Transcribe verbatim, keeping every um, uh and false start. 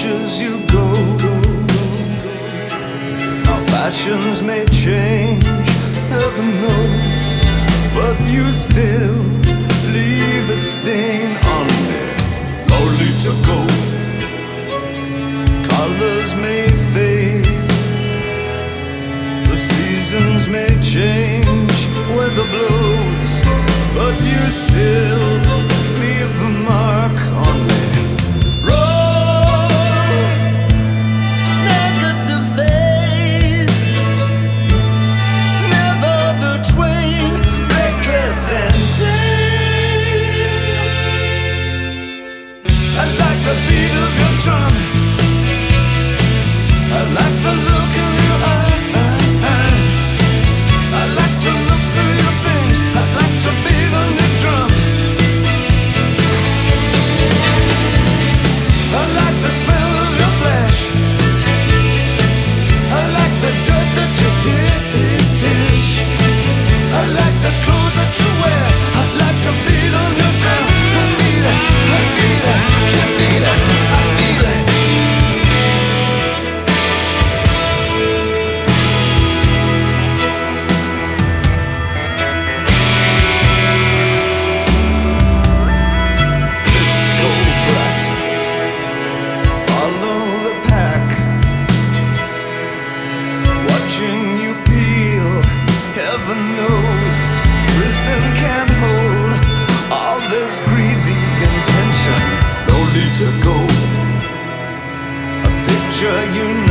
watches you go. Now fashions may change, heaven knows, but you still leave a stain on me. Lonely to go. Colors may fade, the seasons may change, weather blows, but you still leave a mark on me. I like the beat of your drum. I like the look in your eyes. I like to look through your things. I'd like to beat on your drum. I like the smell of your flesh. I like the dirt that you dish. I like the clothes that you wear. I'd like to beat on your drum. I beat it, I beat it. Can't beat it, I feel it. Disco brat, follow the pack, watching you peel. Heaven knows prison can't hold all this greedy intention. No need to go. A picture you